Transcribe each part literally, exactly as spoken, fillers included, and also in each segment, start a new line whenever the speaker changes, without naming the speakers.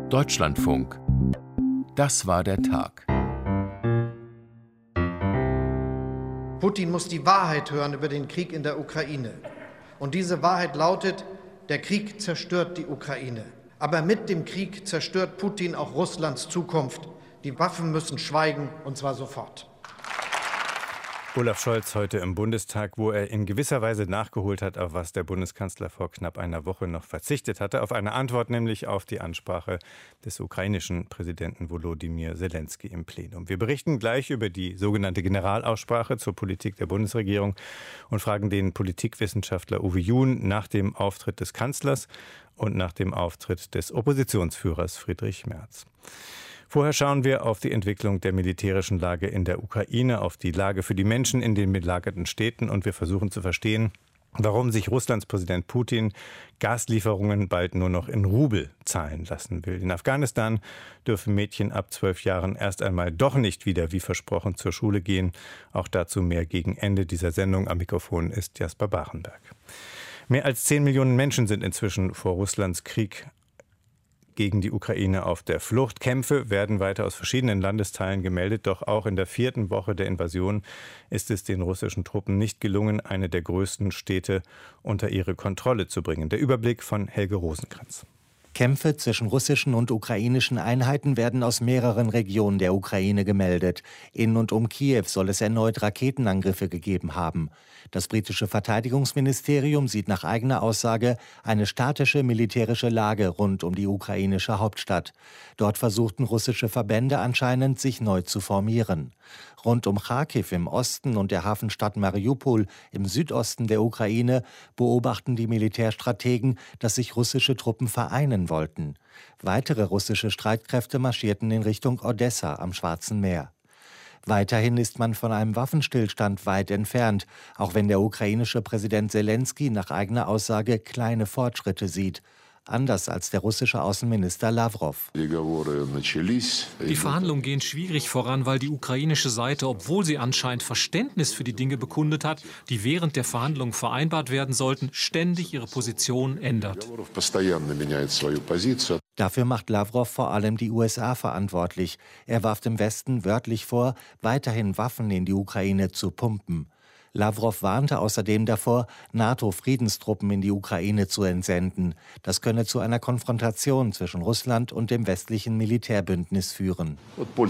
Deutschlandfunk. Das war der Tag.
Putin muss die Wahrheit hören über den Krieg in der Ukraine. Und diese Wahrheit lautet, der Krieg zerstört die Ukraine. Aber mit dem Krieg zerstört Putin auch Russlands Zukunft. Die Waffen müssen schweigen, und zwar sofort.
Olaf Scholz heute im Bundestag, wo er in gewisser Weise nachgeholt hat, auf was der Bundeskanzler vor knapp einer Woche noch verzichtet hatte. Auf eine Antwort, nämlich auf die Ansprache des ukrainischen Präsidenten Volodymyr Zelensky im Plenum. Wir berichten gleich über die sogenannte Generalaussprache zur Politik der Bundesregierung und fragen den Politikwissenschaftler Uwe Jun nach dem Auftritt des Kanzlers und nach dem Auftritt des Oppositionsführers Friedrich Merz. Vorher schauen wir auf die Entwicklung der militärischen Lage in der Ukraine, auf die Lage für die Menschen in den belagerten Städten und wir versuchen zu verstehen, warum sich Russlands Präsident Putin Gaslieferungen bald nur noch in Rubel zahlen lassen will. In Afghanistan dürfen Mädchen ab zwölf Jahren erst einmal doch nicht wieder wie versprochen zur Schule gehen. Auch dazu mehr gegen Ende dieser Sendung. Am Mikrofon ist Jasper Bachenberg. Mehr als zehn Millionen Menschen sind inzwischen vor Russlands Krieg gegen die Ukraine auf der Flucht. Kämpfe werden weiter aus verschiedenen Landesteilen gemeldet, doch auch in der vierten Woche der Invasion ist es den russischen Truppen nicht gelungen, eine der größten Städte unter ihre Kontrolle zu bringen. Der Überblick von Helge Rosenkrantz.
Kämpfe zwischen russischen und ukrainischen Einheiten werden aus mehreren Regionen der Ukraine gemeldet. In und um Kiew soll es erneut Raketenangriffe gegeben haben. Das britische Verteidigungsministerium sieht nach eigener Aussage eine statische militärische Lage rund um die ukrainische Hauptstadt. Dort versuchten russische Verbände anscheinend, sich neu zu formieren. Rund um Charkiw im Osten und der Hafenstadt Mariupol im Südosten der Ukraine beobachten die Militärstrategen, dass sich russische Truppen vereinen wollten. Weitere russische Streitkräfte marschierten in Richtung Odessa am Schwarzen Meer. Weiterhin ist man von einem Waffenstillstand weit entfernt, auch wenn der ukrainische Präsident Zelensky nach eigener Aussage kleine Fortschritte sieht. Anders als der russische Außenminister Lavrov.
Die Verhandlungen gehen schwierig voran, weil die ukrainische Seite, obwohl sie anscheinend Verständnis für die Dinge bekundet hat, die während der Verhandlungen vereinbart werden sollten, ständig ihre Position ändert.
Dafür macht Lavrov vor allem die U S A verantwortlich. Er warf dem Westen wörtlich vor, weiterhin Waffen in die Ukraine zu pumpen. Lavrov warnte außerdem davor, NATO-Friedenstruppen in die Ukraine zu entsenden. Das könne zu einer Konfrontation zwischen Russland und dem westlichen Militärbündnis führen.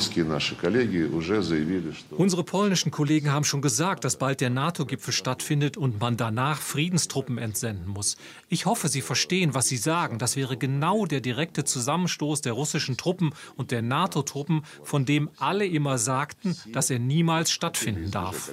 Unsere polnischen Kollegen haben schon gesagt, dass bald der NATO-Gipfel stattfindet und man danach Friedenstruppen entsenden muss. Ich hoffe, Sie verstehen, was Sie sagen. Das wäre genau der direkte Zusammenstoß der russischen Truppen und der NATO-Truppen, von dem alle immer sagten, dass er niemals stattfinden darf.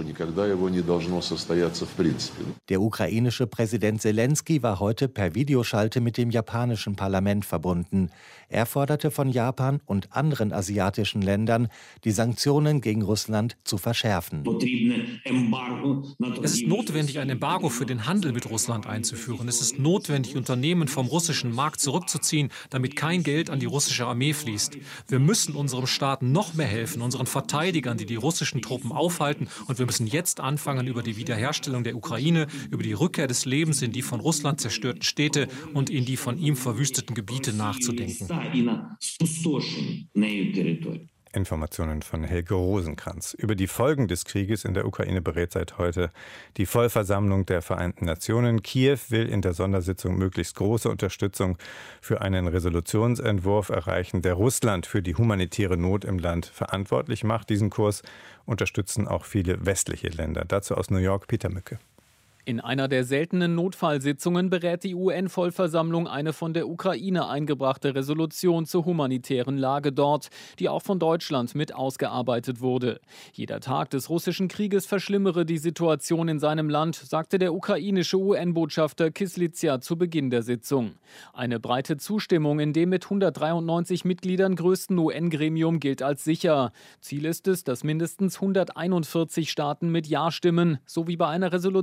Der ukrainische Präsident Zelensky war heute per Videoschalte mit dem japanischen Parlament verbunden. Er forderte von Japan und anderen asiatischen Ländern, die Sanktionen gegen Russland zu verschärfen.
Es ist notwendig, ein Embargo für den Handel mit Russland einzuführen. Es ist notwendig, Unternehmen vom russischen Markt zurückzuziehen, damit kein Geld an die russische Armee fließt. Wir müssen unserem Staat noch mehr helfen, unseren Verteidigern, die die russischen Truppen aufhalten. Und wir müssen jetzt anfangen, über die Wiederherstellung der Ukraine, über die Rückkehr des Lebens in die von Russland zerstörten Städte und in die von ihm verwüsteten Gebiete nachzudenken.
Informationen von Helge Rosenkrantz. Über die Folgen des Krieges in der Ukraine berät seit heute die Vollversammlung der Vereinten Nationen. Kiew will in der Sondersitzung möglichst große Unterstützung für einen Resolutionsentwurf erreichen, der Russland für die humanitäre Not im Land verantwortlich macht. Diesen Kurs unterstützen auch viele westliche Länder. Dazu aus New York Peter Mücke.
In einer der seltenen Notfallsitzungen berät die U N-Vollversammlung eine von der Ukraine eingebrachte Resolution zur humanitären Lage dort, die auch von Deutschland mit ausgearbeitet wurde. Jeder Tag des russischen Krieges verschlimmere die Situation in seinem Land, sagte der ukrainische U N-Botschafter Kyslytsja zu Beginn der Sitzung. Eine breite Zustimmung in dem mit hundertdreiundneunzig Mitgliedern größten U N-Gremium gilt als sicher. Ziel ist es, dass mindestens hunderteinundvierzig Staaten mit Ja stimmen, so wie bei einer Resolution an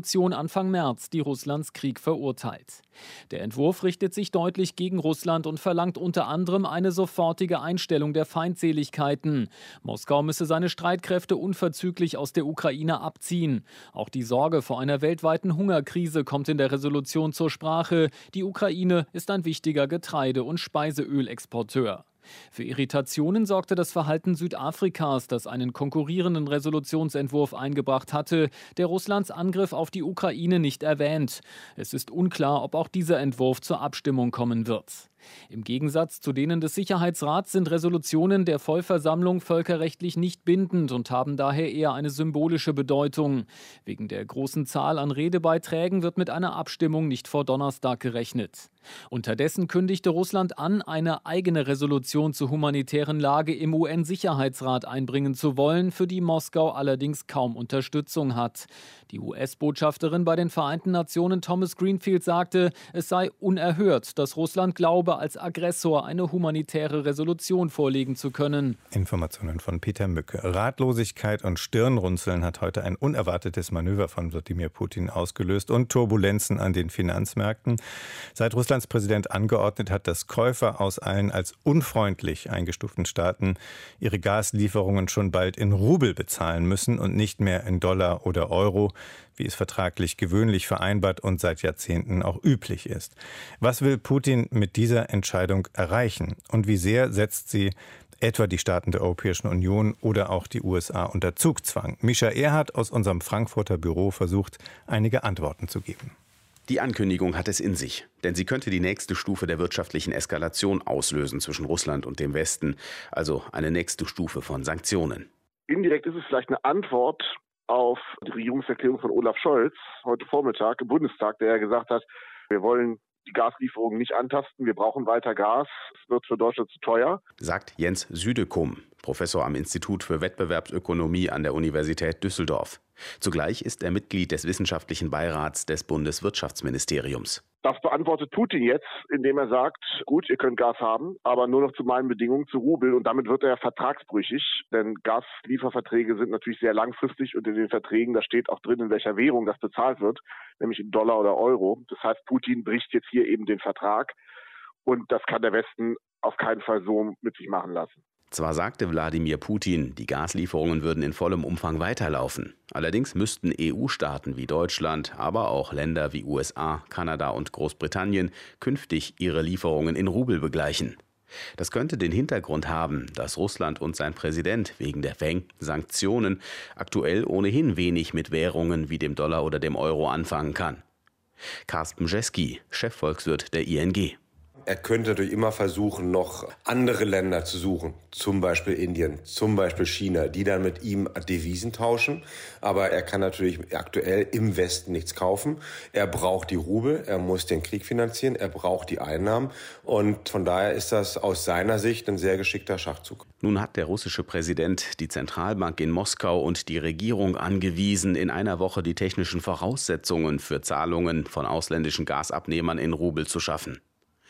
Anfang März, die Russlands Krieg verurteilt. Der Entwurf richtet sich deutlich gegen Russland und verlangt unter anderem eine sofortige Einstellung der Feindseligkeiten. Moskau müsse seine Streitkräfte unverzüglich aus der Ukraine abziehen. Auch die Sorge vor einer weltweiten Hungerkrise kommt in der Resolution zur Sprache. Die Ukraine ist ein wichtiger Getreide- und Speiseölexporteur. Für Irritationen sorgte das Verhalten Südafrikas, das einen konkurrierenden Resolutionsentwurf eingebracht hatte, der Russlands Angriff auf die Ukraine nicht erwähnt. Es ist unklar, ob auch dieser Entwurf zur Abstimmung kommen wird. Im Gegensatz zu denen des Sicherheitsrats sind Resolutionen der Vollversammlung völkerrechtlich nicht bindend und haben daher eher eine symbolische Bedeutung. Wegen der großen Zahl an Redebeiträgen wird mit einer Abstimmung nicht vor Donnerstag gerechnet. Unterdessen kündigte Russland an, eine eigene Resolution zur humanitären Lage im U N-Sicherheitsrat einbringen zu wollen, für die Moskau allerdings kaum Unterstützung hat. Die U S-Botschafterin bei den Vereinten Nationen Thomas Greenfield sagte, es sei unerhört, dass Russland glaube, als Aggressor eine humanitäre Resolution vorlegen zu können.
Informationen von Peter Mücke. Ratlosigkeit und Stirnrunzeln hat heute ein unerwartetes Manöver von Wladimir Putin ausgelöst und Turbulenzen an den Finanzmärkten. Seit Russlands Präsident angeordnet hat, dass Käufer aus allen als unfreundlich eingestuften Staaten ihre Gaslieferungen schon bald in Rubel bezahlen müssen und nicht mehr in Dollar oder Euro, wie es vertraglich gewöhnlich vereinbart und seit Jahrzehnten auch üblich ist. Was will Putin mit dieser Entscheidung erreichen? Und wie sehr setzt sie etwa die Staaten der Europäischen Union oder auch die U S A unter Zugzwang? Mischa Erhardt aus unserem Frankfurter Büro versucht, einige Antworten zu geben.
Die Ankündigung hat es in sich, denn sie könnte die nächste Stufe der wirtschaftlichen Eskalation auslösen zwischen Russland und dem Westen, also eine nächste Stufe von Sanktionen.
Indirekt ist es vielleicht eine Antwort auf die Regierungserklärung von Olaf Scholz heute Vormittag im Bundestag, der ja gesagt hat, wir wollen die Gaslieferungen nicht antasten, wir brauchen weiter Gas, es wird für Deutschland zu teuer.
Sagt Jens Südekum, Professor am Institut für Wettbewerbsökonomie an der Universität Düsseldorf. Zugleich ist er Mitglied des Wissenschaftlichen Beirats des Bundeswirtschaftsministeriums.
Das beantwortet Putin jetzt, indem er sagt, gut, ihr könnt Gas haben, aber nur noch zu meinen Bedingungen, zu Rubel. Und damit wird er vertragsbrüchig, denn Gaslieferverträge sind natürlich sehr langfristig und in den Verträgen, da steht auch drin, in welcher Währung das bezahlt wird, nämlich in Dollar oder Euro. Das heißt, Putin bricht jetzt hier eben den Vertrag und das kann der Westen auf keinen Fall so mit sich machen lassen.
Zwar sagte Wladimir Putin, die Gaslieferungen würden in vollem Umfang weiterlaufen. Allerdings müssten E U-Staaten wie Deutschland, aber auch Länder wie U S A, Kanada und Großbritannien künftig ihre Lieferungen in Rubel begleichen. Das könnte den Hintergrund haben, dass Russland und sein Präsident wegen der verhängten Sanktionen aktuell ohnehin wenig mit Währungen wie dem Dollar oder dem Euro anfangen kann. Carsten Jeski, Chefvolkswirt der I N G.
Er könnte natürlich immer versuchen, noch andere Länder zu suchen, zum Beispiel Indien, zum Beispiel China, die dann mit ihm Devisen tauschen. Aber er kann natürlich aktuell im Westen nichts kaufen. Er braucht die Rubel, er muss den Krieg finanzieren, er braucht die Einnahmen. Und von daher ist das aus seiner Sicht ein sehr geschickter Schachzug.
Nun hat der russische Präsident die Zentralbank in Moskau und die Regierung angewiesen, in einer Woche die technischen Voraussetzungen für Zahlungen von ausländischen Gasabnehmern in Rubel zu schaffen.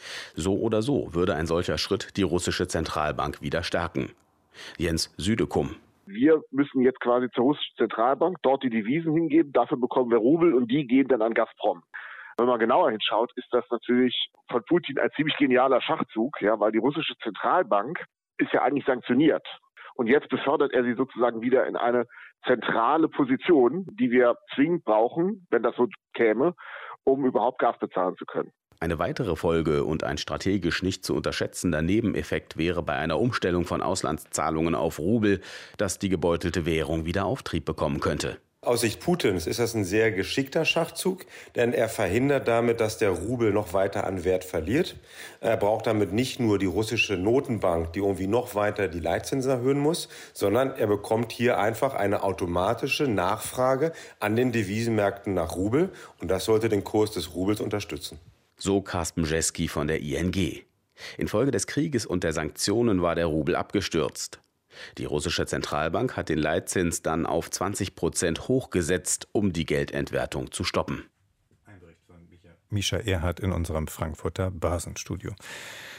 So oder so würde ein solcher Schritt die russische Zentralbank wieder stärken. Jens Südekum.
Wir müssen jetzt quasi zur russischen Zentralbank dort die Devisen hingeben, dafür bekommen wir Rubel und die gehen dann an Gazprom. Wenn man genauer hinschaut, ist das natürlich von Putin ein ziemlich genialer Schachzug, ja, weil die russische Zentralbank ist ja eigentlich sanktioniert. Und jetzt befördert er sie sozusagen wieder in eine zentrale Position, die wir zwingend brauchen, wenn das so käme, um überhaupt Gas bezahlen zu können.
Eine weitere Folge und ein strategisch nicht zu unterschätzender Nebeneffekt wäre bei einer Umstellung von Auslandszahlungen auf Rubel, dass die gebeutelte Währung wieder Auftrieb bekommen könnte.
Aus Sicht Putins ist das ein sehr geschickter Schachzug, denn er verhindert damit, dass der Rubel noch weiter an Wert verliert. Er braucht damit nicht nur die russische Notenbank, die irgendwie noch weiter die Leitzinsen erhöhen muss, sondern er bekommt hier einfach eine automatische Nachfrage an den Devisenmärkten nach Rubel und das sollte den Kurs des Rubels unterstützen.
So Carsten Jeski von der I N G. Infolge des Krieges und der Sanktionen war der Rubel abgestürzt. Die russische Zentralbank hat den Leitzins dann auf zwanzig Prozent hochgesetzt, um die Geldentwertung zu stoppen.
Ein Bericht von Mischa Erhardt in unserem Frankfurter Börsenstudio.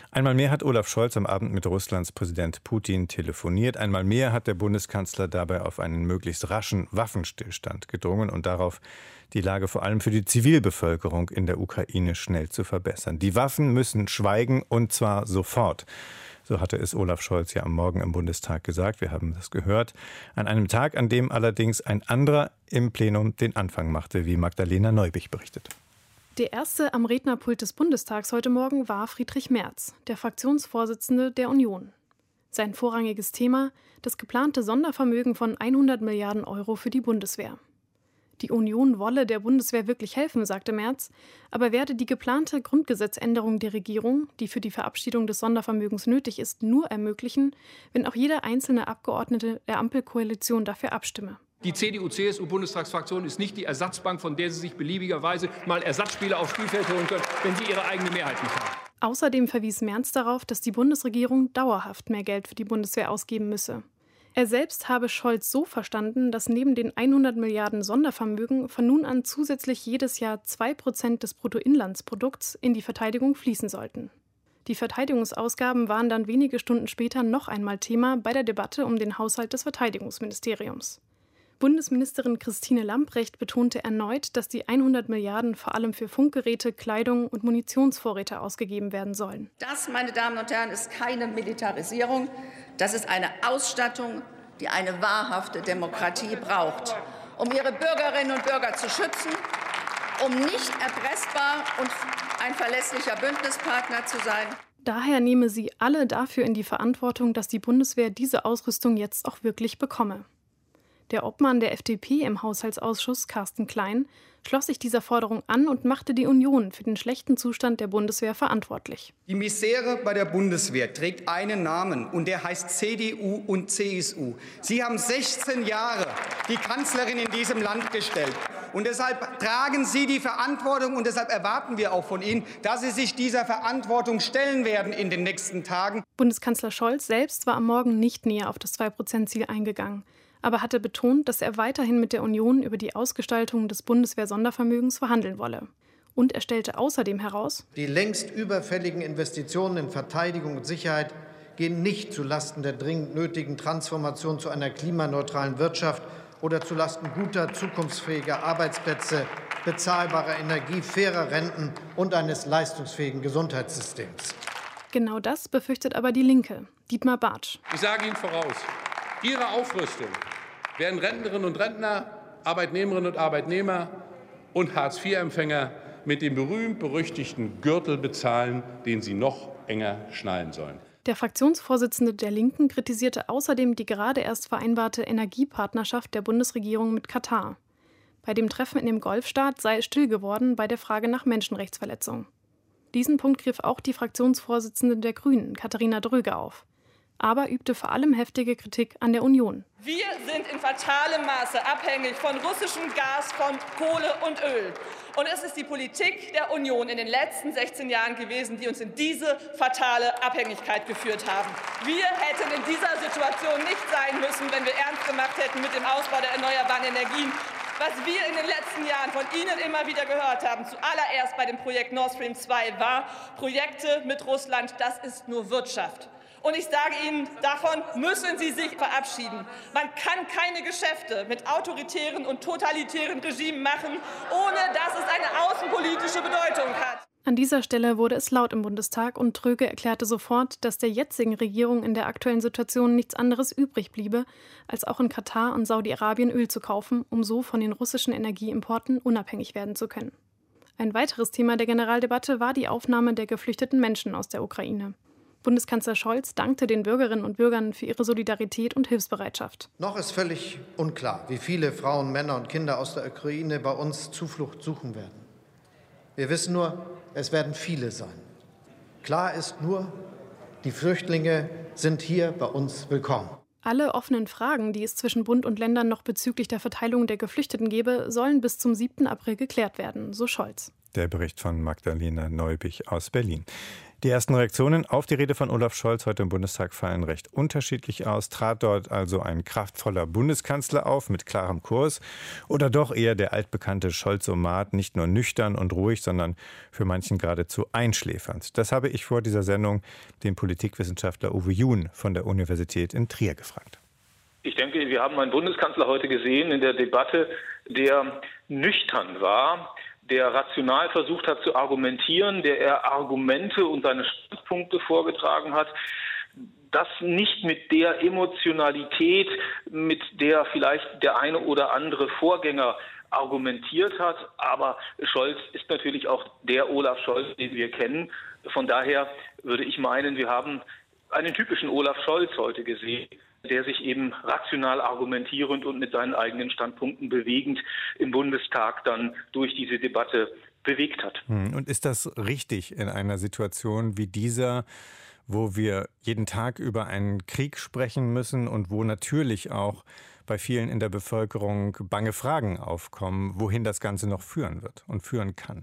Einmal mehr hat Olaf Scholz am Abend mit Russlands Präsident Putin telefoniert. Einmal mehr hat der Bundeskanzler dabei auf einen möglichst raschen Waffenstillstand gedrungen und darauf, die Lage vor allem für die Zivilbevölkerung in der Ukraine schnell zu verbessern. Die Waffen müssen schweigen, und zwar sofort. So hatte es Olaf Scholz ja am Morgen im Bundestag gesagt. Wir haben das gehört. An einem Tag, an dem allerdings ein anderer im Plenum den Anfang machte, wie Magdalena Neubich berichtet.
Der erste am Rednerpult des Bundestags heute Morgen war Friedrich Merz, der Fraktionsvorsitzende der Union. Sein vorrangiges Thema: das geplante Sondervermögen von hundert Milliarden Euro für die Bundeswehr. Die Union wolle der Bundeswehr wirklich helfen, sagte Merz, aber werde die geplante Grundgesetzänderung der Regierung, die für die Verabschiedung des Sondervermögens nötig ist, nur ermöglichen, wenn auch jeder einzelne Abgeordnete der Ampelkoalition dafür abstimme.
Die C D U C S U-Bundestagsfraktion ist nicht die Ersatzbank, von der Sie sich beliebigerweise mal Ersatzspieler aufs Spielfeld holen können, wenn Sie Ihre eigene Mehrheit nicht haben.
Außerdem verwies Merz darauf, dass die Bundesregierung dauerhaft mehr Geld für die Bundeswehr ausgeben müsse. Er selbst habe Scholz so verstanden, dass neben den hundert Milliarden Sondervermögen von nun an zusätzlich jedes Jahr zwei Prozent des Bruttoinlandsprodukts in die Verteidigung fließen sollten. Die Verteidigungsausgaben waren dann wenige Stunden später noch einmal Thema bei der Debatte um den Haushalt des Verteidigungsministeriums. Bundesministerin Christine Lambrecht betonte erneut, dass die hundert Milliarden vor allem für Funkgeräte, Kleidung und Munitionsvorräte ausgegeben werden sollen.
Das, meine Damen und Herren, ist keine Militarisierung. Das ist eine Ausstattung, die eine wahrhafte Demokratie braucht, um ihre Bürgerinnen und Bürger zu schützen, um nicht erpressbar und ein verlässlicher Bündnispartner zu sein.
Daher nehme sie alle dafür in die Verantwortung, dass die Bundeswehr diese Ausrüstung jetzt auch wirklich bekomme. Der Obmann der F D P im Haushaltsausschuss, Carsten Klein, schloss sich dieser Forderung an und machte die Union für den schlechten Zustand der Bundeswehr verantwortlich.
Die Misere bei der Bundeswehr trägt einen Namen, und der heißt C D U und C S U. Sie haben sechzehn Jahre die Kanzlerin in diesem Land gestellt. Und deshalb tragen Sie die Verantwortung, und deshalb erwarten wir auch von Ihnen, dass Sie sich dieser Verantwortung stellen werden in den nächsten Tagen.
Bundeskanzler Scholz selbst war am Morgen nicht näher auf das zwei Prozent Ziel eingegangen, aber hatte betont, dass er weiterhin mit der Union über die Ausgestaltung des Bundeswehr-Sondervermögens verhandeln wolle. Und er stellte außerdem heraus:
Die längst überfälligen Investitionen in Verteidigung und Sicherheit gehen nicht zulasten der dringend nötigen Transformation zu einer klimaneutralen Wirtschaft oder zulasten guter, zukunftsfähiger Arbeitsplätze, bezahlbarer Energie, fairer Renten und eines leistungsfähigen Gesundheitssystems.
Genau das befürchtet aber die Linke. Dietmar Bartsch.
Ich sage Ihnen voraus: Ihre Aufrüstung werden Rentnerinnen und Rentner, Arbeitnehmerinnen und Arbeitnehmer und Hartz vier Empfänger mit dem berühmt-berüchtigten Gürtel bezahlen, den sie noch enger schnallen sollen.
Der Fraktionsvorsitzende der Linken kritisierte außerdem die gerade erst vereinbarte Energiepartnerschaft der Bundesregierung mit Katar. Bei dem Treffen in dem Golfstaat sei es still geworden bei der Frage nach Menschenrechtsverletzungen. Diesen Punkt griff auch die Fraktionsvorsitzende der Grünen, Katharina Dröge, auf, aber übte vor allem heftige Kritik an der Union.
Wir sind in fatalem Maße abhängig von russischem Gas, von Kohle und Öl. Und es ist die Politik der Union in den letzten sechzehn Jahren gewesen, die uns in diese fatale Abhängigkeit geführt haben. Wir hätten in dieser Situation nicht sein müssen, wenn wir ernst gemacht hätten mit dem Ausbau der erneuerbaren Energien. Was wir in den letzten Jahren von Ihnen immer wieder gehört haben, zuallererst bei dem Projekt Nord Stream zwei, war: Projekte mit Russland, das ist nur Wirtschaft. Und ich sage Ihnen, davon müssen Sie sich verabschieden. Man kann keine Geschäfte mit autoritären und totalitären Regimen machen, ohne dass es eine außenpolitische Bedeutung hat.
An dieser Stelle wurde es laut im Bundestag, und Dröge erklärte sofort, dass der jetzigen Regierung in der aktuellen Situation nichts anderes übrig bliebe, als auch in Katar und Saudi-Arabien Öl zu kaufen, um so von den russischen Energieimporten unabhängig werden zu können. Ein weiteres Thema der Generaldebatte war die Aufnahme der geflüchteten Menschen aus der Ukraine. Bundeskanzler Scholz dankte den Bürgerinnen und Bürgern für ihre Solidarität und Hilfsbereitschaft.
Noch ist völlig unklar, wie viele Frauen, Männer und Kinder aus der Ukraine bei uns Zuflucht suchen werden. Wir wissen nur, es werden viele sein. Klar ist nur, die Flüchtlinge sind hier bei uns willkommen.
Alle offenen Fragen, die es zwischen Bund und Ländern noch bezüglich der Verteilung der Geflüchteten gäbe, sollen bis zum siebten April geklärt werden, so Scholz.
Der Bericht von Magdalena Neubich aus Berlin. Die ersten Reaktionen auf die Rede von Olaf Scholz heute im Bundestag fallen recht unterschiedlich aus. Trat dort also ein kraftvoller Bundeskanzler auf mit klarem Kurs oder doch eher der altbekannte Scholzomat, nicht nur nüchtern und ruhig, sondern für manchen geradezu einschläfernd? Das habe ich vor dieser Sendung den Politikwissenschaftler Uwe Jun von der Universität in Trier gefragt.
Ich denke, wir haben einen Bundeskanzler heute gesehen in der Debatte, der nüchtern war, der rational versucht hat zu argumentieren, der er Argumente und seine Standpunkte vorgetragen hat, das nicht mit der Emotionalität, mit der vielleicht der eine oder andere Vorgänger argumentiert hat. Aber Scholz ist natürlich auch der Olaf Scholz, den wir kennen. Von daher würde ich meinen, wir haben einen typischen Olaf Scholz heute gesehen, der sich eben rational argumentierend und mit seinen eigenen Standpunkten bewegend im Bundestag dann durch diese Debatte bewegt hat.
Und ist das richtig in einer Situation wie dieser, wo wir jeden Tag über einen Krieg sprechen müssen und wo natürlich auch bei vielen in der Bevölkerung bange Fragen aufkommen, wohin das Ganze noch führen wird und führen kann?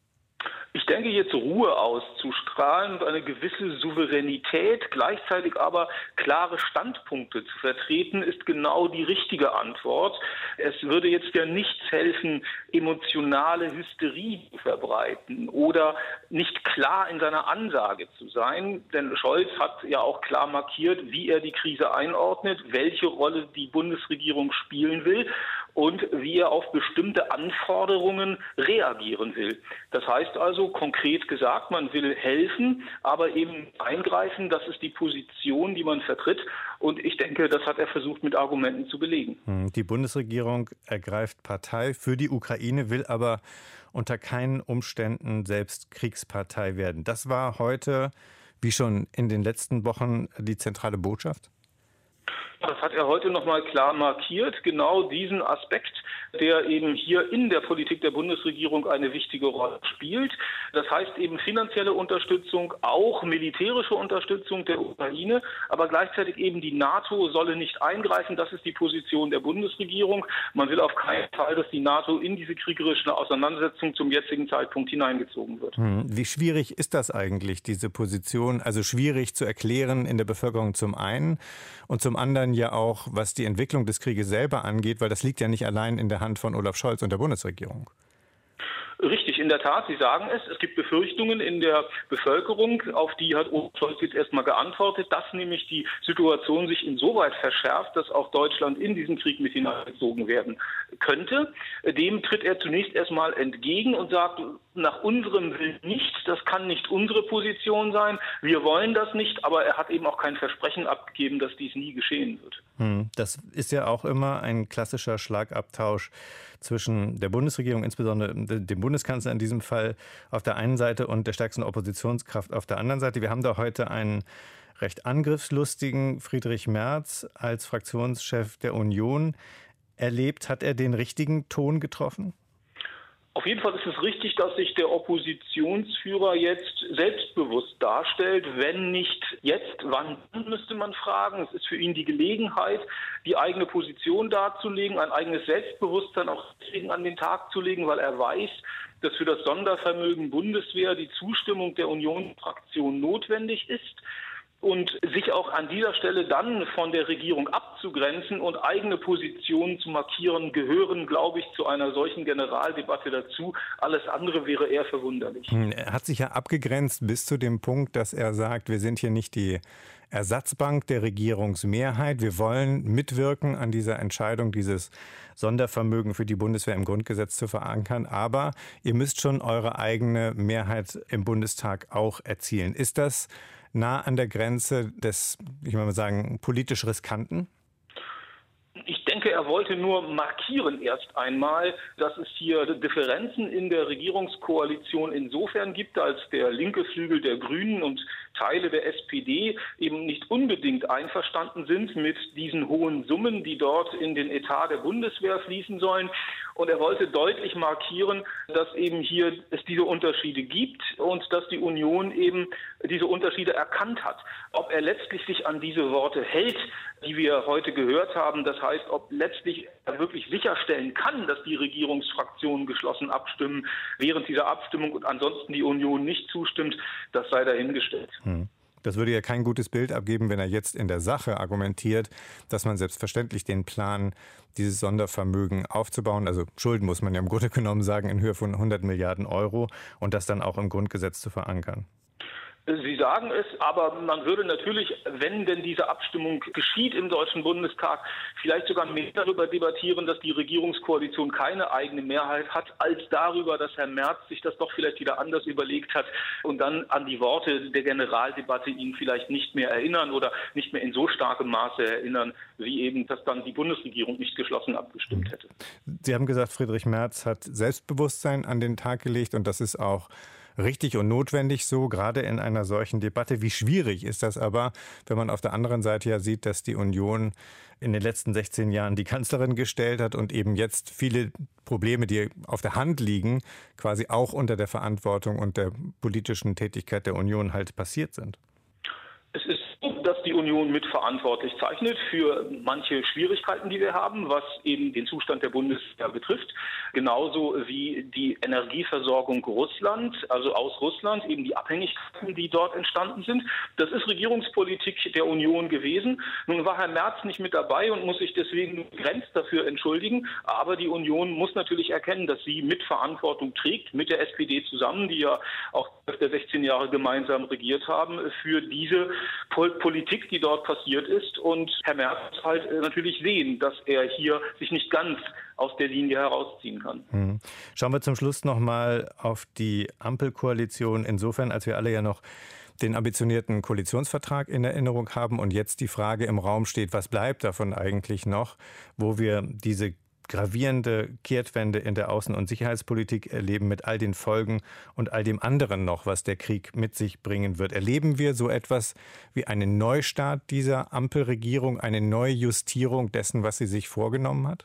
Ich denke, jetzt Ruhe auszustrahlen und eine gewisse Souveränität, gleichzeitig aber klare Standpunkte zu vertreten, ist genau die richtige Antwort. Es würde jetzt ja nichts helfen, emotionale Hysterie zu verbreiten oder nicht klar in seiner Ansage zu sein. Denn Scholz hat ja auch klar markiert, wie er die Krise einordnet, welche Rolle die Bundesregierung spielen will und wie er auf bestimmte Anforderungen reagieren will. Das heißt also, konkret gesagt, man will helfen, aber eben eingreifen. Das ist die Position, die man vertritt. Und ich denke, das hat er versucht mit Argumenten zu belegen.
Die Bundesregierung ergreift Partei für die Ukraine, will aber unter keinen Umständen selbst Kriegspartei werden. Das war heute, wie schon in den letzten Wochen, die zentrale Botschaft?
Das hat er heute noch mal klar markiert, genau diesen Aspekt, der eben hier in der Politik der Bundesregierung eine wichtige Rolle spielt. Das heißt eben finanzielle Unterstützung, auch militärische Unterstützung der Ukraine, aber gleichzeitig eben die NATO solle nicht eingreifen. Das ist die Position der Bundesregierung. Man will auf keinen Fall, dass die NATO in diese kriegerische Auseinandersetzung zum jetzigen Zeitpunkt hineingezogen wird.
Wie schwierig ist das eigentlich, diese Position? Also schwierig zu erklären in der Bevölkerung zum einen und zum anderen ja auch, was die Entwicklung des Krieges selber angeht, weil das liegt ja nicht allein in der Hand von Olaf Scholz und der Bundesregierung.
Richtig, in der Tat, Sie sagen es. Es gibt Befürchtungen in der Bevölkerung, auf die hat Olaf Scholz jetzt erstmal geantwortet, dass nämlich die Situation sich insoweit verschärft, dass auch Deutschland in diesen Krieg mit hineingezogen werden könnte. Dem tritt er zunächst erstmal entgegen und sagt, nach unserem Willen nicht, das kann nicht unsere Position sein, wir wollen das nicht, aber er hat eben auch kein Versprechen abgegeben, dass dies nie geschehen wird.
Das ist ja auch immer ein klassischer Schlagabtausch zwischen der Bundesregierung, insbesondere dem Bundeskanzler in diesem Fall auf der einen Seite und der stärksten Oppositionskraft auf der anderen Seite. Wir haben da heute einen recht angriffslustigen Friedrich Merz als Fraktionschef der Union erlebt. Hat er den richtigen Ton getroffen?
Auf jeden Fall ist es richtig, dass sich der Oppositionsführer jetzt selbstbewusst darstellt. Wenn nicht jetzt, wann müsste man fragen? Es ist für ihn die Gelegenheit, die eigene Position darzulegen, ein eigenes Selbstbewusstsein auch deswegen an den Tag zu legen, weil er weiß, dass für das Sondervermögen Bundeswehr die Zustimmung der Unionsfraktion notwendig ist. Und sich auch an dieser Stelle dann von der Regierung abzugrenzen und eigene Positionen zu markieren, gehören, glaube ich, zu einer solchen Generaldebatte dazu. Alles andere wäre eher verwunderlich.
Er hat sich ja abgegrenzt bis zu dem Punkt, dass er sagt, wir sind hier nicht die Ersatzbank der Regierungsmehrheit. Wir wollen mitwirken an dieser Entscheidung, dieses Sondervermögen für die Bundeswehr im Grundgesetz zu verankern. Aber ihr müsst schon eure eigene Mehrheit im Bundestag auch erzielen. Ist das nah an der Grenze des, ich will mal sagen, politisch Riskanten?
Ich denke, er wollte nur markieren erst einmal, dass es hier Differenzen in der Regierungskoalition insofern gibt, als der linke Flügel der Grünen und Teile der S P D eben nicht unbedingt einverstanden sind mit diesen hohen Summen, die dort in den Etat der Bundeswehr fließen sollen. Und er wollte deutlich markieren, dass eben hier es diese Unterschiede gibt und dass die Union eben diese Unterschiede erkannt hat. Ob er letztlich sich an diese Worte hält, die wir heute gehört haben, das heißt, ob letztlich er wirklich sicherstellen kann, dass die Regierungsfraktionen geschlossen abstimmen während dieser Abstimmung und ansonsten die Union nicht zustimmt, das sei dahingestellt.
Hm. Das würde ja kein gutes Bild abgeben, wenn er jetzt in der Sache argumentiert, dass man selbstverständlich den Plan, dieses Sondervermögen aufzubauen, also Schulden muss man ja im Grunde genommen sagen, in Höhe von hundert Milliarden Euro und das dann auch im Grundgesetz zu verankern.
Sie sagen es, aber man würde natürlich, wenn denn diese Abstimmung geschieht im Deutschen Bundestag, vielleicht sogar mehr darüber debattieren, dass die Regierungskoalition keine eigene Mehrheit hat, als darüber, dass Herr Merz sich das doch vielleicht wieder anders überlegt hat und dann an die Worte der Generaldebatte ihn vielleicht nicht mehr erinnern oder nicht mehr in so starkem Maße erinnern, wie eben, dass dann die Bundesregierung nicht geschlossen abgestimmt hätte.
Sie haben gesagt, Friedrich Merz hat Selbstbewusstsein an den Tag gelegt und das ist auch richtig und notwendig so, gerade in einer solchen Debatte. Wie schwierig ist das aber, wenn man auf der anderen Seite ja sieht, dass die Union in den letzten sechzehn Jahren die Kanzlerin gestellt hat und eben jetzt viele Probleme, die auf der Hand liegen, quasi auch unter der Verantwortung und der politischen Tätigkeit der Union halt passiert sind?
Es ist so, dass die Union mitverantwortlich zeichnet für manche Schwierigkeiten, die wir haben, was eben den Zustand der Bundeswehr betrifft. Genauso wie die Energieversorgung Russland, also aus Russland, eben die Abhängigkeiten, die dort entstanden sind. Das ist Regierungspolitik der Union gewesen. Nun war Herr Merz nicht mit dabei und muss sich deswegen begrenzt dafür entschuldigen. Aber die Union muss natürlich erkennen, dass sie Mitverantwortung trägt, mit der S P D zusammen, die ja auch der sechzehn Jahre gemeinsam regiert haben, für diese Politik, die dort passiert ist. Und Herr Merz muss halt natürlich sehen, dass er hier sich nicht ganz aus der Linie herausziehen kann.
Hm. Schauen wir zum Schluss noch mal auf die Ampelkoalition. Insofern, als wir alle ja noch den ambitionierten Koalitionsvertrag in Erinnerung haben und jetzt die Frage im Raum steht, was bleibt davon eigentlich noch, wo wir diese gravierende Kehrtwende in der Außen- und Sicherheitspolitik erleben mit all den Folgen und all dem anderen noch, was der Krieg mit sich bringen wird. Erleben wir so etwas wie einen Neustart dieser Ampelregierung, eine Neujustierung dessen, was sie sich vorgenommen hat?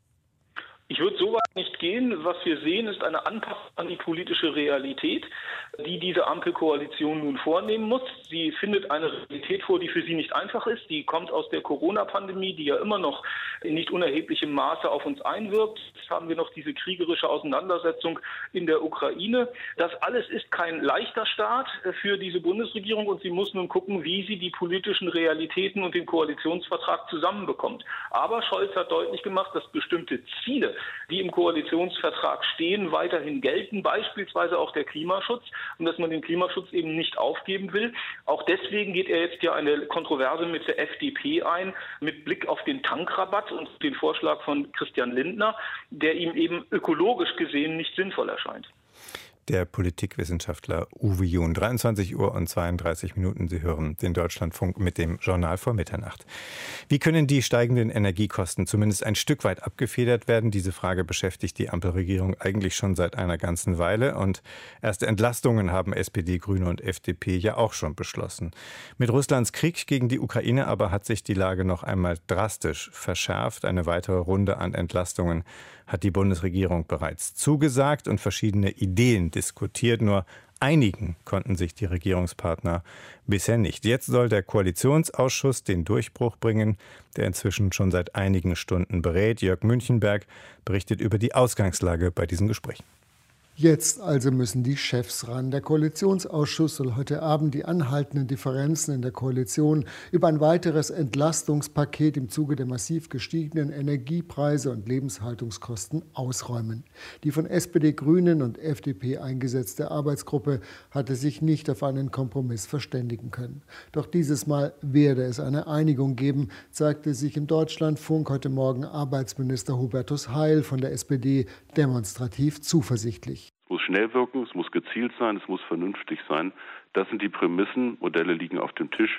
Ich würde so weit nicht gehen. Was wir sehen, ist eine Anpassung an die politische Realität, die diese Ampelkoalition nun vornehmen muss. Sie findet eine Realität vor, die für sie nicht einfach ist. Die kommt aus der Corona-Pandemie, die ja immer noch in nicht unerheblichem Maße auf uns einwirkt. Jetzt haben wir noch diese kriegerische Auseinandersetzung in der Ukraine. Das alles ist kein leichter Start für diese Bundesregierung und sie muss nun gucken, wie sie die politischen Realitäten und den Koalitionsvertrag zusammenbekommt. Aber Scholz hat deutlich gemacht, dass bestimmte Ziele, die im Koalitionsvertrag stehen, weiterhin gelten, beispielsweise auch der Klimaschutz, und dass man den Klimaschutz eben nicht aufgeben will. Auch deswegen geht er jetzt ja eine Kontroverse mit der F D P ein, mit Blick auf den Tankrabatt und den Vorschlag von Christian Lindner, der ihm eben ökologisch gesehen nicht sinnvoll erscheint.
Der Politikwissenschaftler Uwe Jun. dreiundzwanzig Uhr und zweiunddreißig Minuten. Sie hören den Deutschlandfunk mit dem Journal vor Mitternacht. Wie können die steigenden Energiekosten zumindest ein Stück weit abgefedert werden? Diese Frage beschäftigt die Ampelregierung eigentlich schon seit einer ganzen Weile. Und erste Entlastungen haben S P D, Grüne und F D P ja auch schon beschlossen. Mit Russlands Krieg gegen die Ukraine aber hat sich die Lage noch einmal drastisch verschärft. Eine weitere Runde an Entlastungen hat die Bundesregierung bereits zugesagt und verschiedene Ideen diskutiert. Nur einigen konnten sich die Regierungspartner bisher nicht. Jetzt soll der Koalitionsausschuss den Durchbruch bringen, der inzwischen schon seit einigen Stunden berät. Jörg Münchenberg berichtet über die Ausgangslage bei diesen Gesprächen.
Jetzt also müssen die Chefs ran. Der Koalitionsausschuss soll heute Abend die anhaltenden Differenzen in der Koalition über ein weiteres Entlastungspaket im Zuge der massiv gestiegenen Energiepreise und Lebenshaltungskosten ausräumen. Die von S P D, Grünen und F D P eingesetzte Arbeitsgruppe hatte sich nicht auf einen Kompromiss verständigen können. Doch dieses Mal werde es eine Einigung geben, zeigte sich im Deutschlandfunk heute Morgen Arbeitsminister Hubertus Heil von der S P D demonstrativ zuversichtlich.
Es muss schnell wirken, es muss gezielt sein, es muss vernünftig sein. Das sind die Prämissen, Modelle liegen auf dem Tisch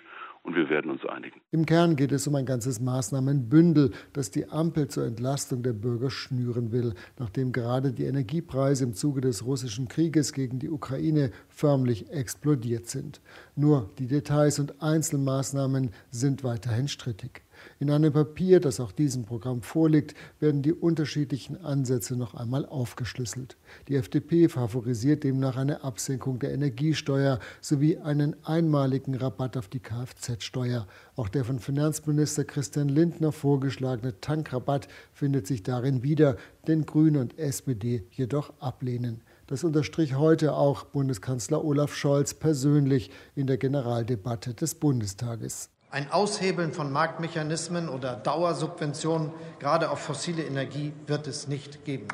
und wir werden uns einigen.
Im Kern geht es um ein ganzes Maßnahmenbündel, das die Ampel zur Entlastung der Bürger schnüren will, nachdem gerade die Energiepreise im Zuge des russischen Krieges gegen die Ukraine förmlich explodiert sind. Nur die Details und Einzelmaßnahmen sind weiterhin strittig. In einem Papier, das auch diesem Programm vorliegt, werden die unterschiedlichen Ansätze noch einmal aufgeschlüsselt. Die F D P favorisiert demnach eine Absenkung der Energiesteuer sowie einen einmaligen Rabatt auf die Kfz-Steuer. Auch der von Finanzminister Christian Lindner vorgeschlagene Tankrabatt findet sich darin wieder, den Grüne und S P D jedoch ablehnen. Das unterstrich heute auch Bundeskanzler Olaf Scholz persönlich in der Generaldebatte des Bundestages.
Ein Aushebeln von Marktmechanismen oder Dauersubventionen, gerade auf fossile Energie, wird es nicht geben.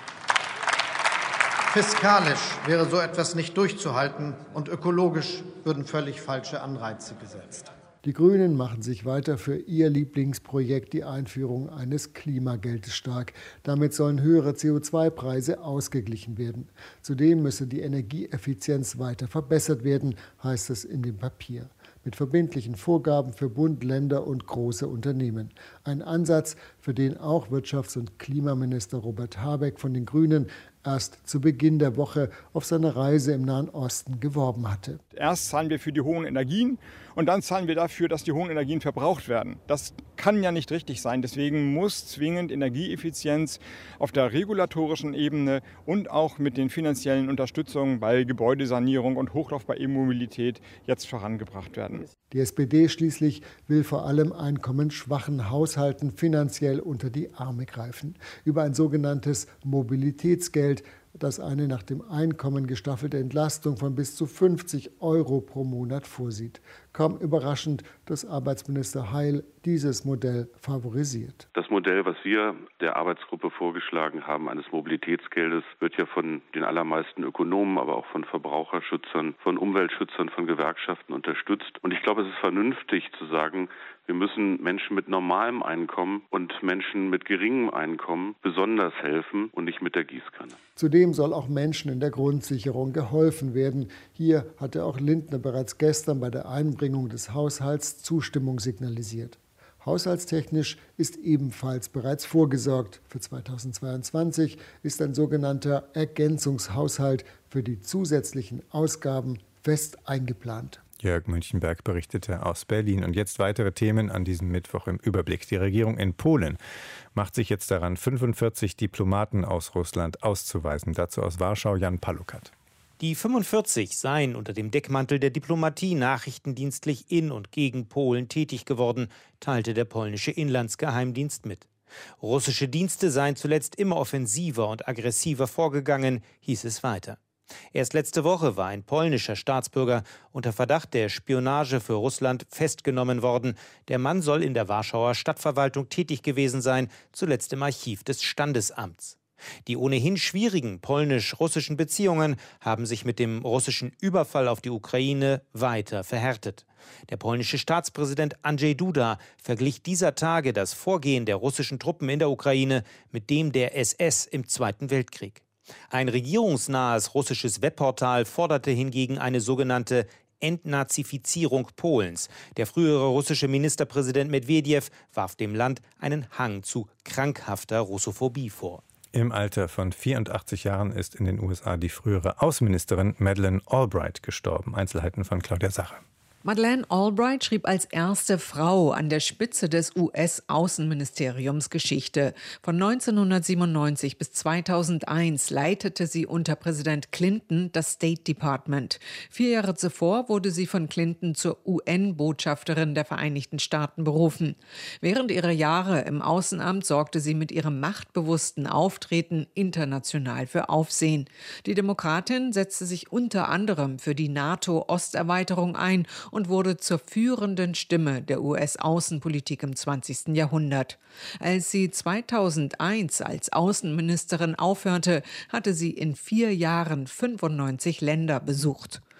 Fiskalisch wäre so etwas nicht durchzuhalten und ökologisch würden völlig falsche Anreize gesetzt.
Die Grünen machen sich weiter für ihr Lieblingsprojekt, die Einführung eines Klimageldes, stark. Damit sollen höhere C O zwei Preise ausgeglichen werden. Zudem müsse die Energieeffizienz weiter verbessert werden, heißt es in dem Papier. Mit verbindlichen Vorgaben für Bund, Länder und große Unternehmen. Ein Ansatz, für den auch Wirtschafts- und Klimaminister Robert Habeck von den Grünen erst zu Beginn der Woche auf seiner Reise im Nahen Osten geworben hatte.
Erst zahlen wir für die hohen Energien und dann zahlen wir dafür, dass die hohen Energien verbraucht werden. Das kann ja nicht richtig sein. Deswegen muss zwingend Energieeffizienz auf der regulatorischen Ebene und auch mit den finanziellen Unterstützungen bei Gebäudesanierung und Hochlauf bei E-Mobilität jetzt vorangebracht werden.
Die S P D schließlich will vor allem einkommensschwachen Haushalten finanziell unter die Arme greifen. Über ein sogenanntes Mobilitätsgeld, das eine nach dem Einkommen gestaffelte Entlastung von bis zu fünfzig Euro pro Monat vorsieht. Kaum überraschend, dass Arbeitsminister Heil dieses Modell favorisiert.
Das Modell, was wir der Arbeitsgruppe vorgeschlagen haben, eines Mobilitätsgeldes, wird ja von den allermeisten Ökonomen, aber auch von Verbraucherschützern, von Umweltschützern, von Gewerkschaften unterstützt. Und ich glaube, es ist vernünftig zu sagen, wir müssen Menschen mit normalem Einkommen und Menschen mit geringem Einkommen besonders helfen und nicht mit der Gießkanne.
Zudem soll auch Menschen in der Grundsicherung geholfen werden. Hier hatte auch Lindner bereits gestern bei der Einbringung des Haushalts Zustimmung signalisiert. Haushaltstechnisch ist ebenfalls bereits vorgesorgt. Für zweitausendzweiundzwanzig ist ein sogenannter Ergänzungshaushalt für die zusätzlichen Ausgaben fest eingeplant.
Jörg Münchenberg berichtete aus Berlin. Und jetzt weitere Themen an diesem Mittwoch im Überblick. Die Regierung in Polen macht sich jetzt daran, fünfundvierzig Diplomaten aus Russland auszuweisen. Dazu aus Warschau Jan Palukat.
Die fünfundvierzig seien unter dem Deckmantel der Diplomatie nachrichtendienstlich in und gegen Polen tätig geworden, teilte der polnische Inlandsgeheimdienst mit. Russische Dienste seien zuletzt immer offensiver und aggressiver vorgegangen, hieß es weiter. Erst letzte Woche war ein polnischer Staatsbürger unter Verdacht der Spionage für Russland festgenommen worden. Der Mann soll in der Warschauer Stadtverwaltung tätig gewesen sein, zuletzt im Archiv des Standesamts. Die ohnehin schwierigen polnisch-russischen Beziehungen haben sich mit dem russischen Überfall auf die Ukraine weiter verhärtet. Der polnische Staatspräsident Andrzej Duda verglich dieser Tage das Vorgehen der russischen Truppen in der Ukraine mit dem der S S im Zweiten Weltkrieg. Ein regierungsnahes russisches Webportal forderte hingegen eine sogenannte Entnazifizierung Polens. Der frühere russische Ministerpräsident Medwedew warf dem Land einen Hang zu krankhafter Russophobie vor.
Im Alter von vierundachtzig Jahren ist in den U S A die frühere Außenministerin Madeleine Albright gestorben. Einzelheiten von Claudia Sacher.
Madeleine Albright schrieb als erste Frau an der Spitze des U S-Außenministeriums Geschichte. Von neunzehnhundertsiebenundneunzig bis zweitausendeins leitete sie unter Präsident Clinton das State Department. Vier Jahre zuvor wurde sie von Clinton zur U N-Botschafterin der Vereinigten Staaten berufen. Während ihrer Jahre im Außenamt sorgte sie mit ihrem machtbewussten Auftreten international für Aufsehen. Die Demokratin setzte sich unter anderem für die NATO-Osterweiterung ein und wurde zur führenden Stimme der U S-Außenpolitik im zwanzigsten Jahrhundert. Als sie zweitausendeins als Außenministerin aufhörte, hatte sie in vier Jahren fünfundneunzig Länder besucht.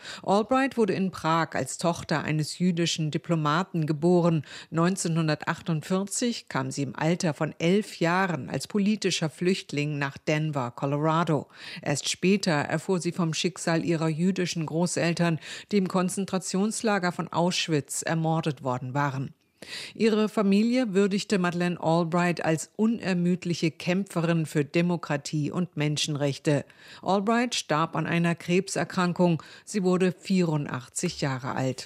Albright wurde in Prag als Tochter eines jüdischen Diplomaten geboren. neunzehnhundertachtundvierzig kam sie im Alter von elf Jahren als politischer Flüchtling nach Denver, Colorado. Erst später erfuhr sie vom Schicksal ihrer jüdischen Großeltern, die im Konzentrationslager von Auschwitz ermordet worden waren. Ihre Familie würdigte Madeleine Albright als unermüdliche Kämpferin für Demokratie und Menschenrechte. Albright starb an einer Krebserkrankung. Sie wurde vierundachtzig Jahre alt.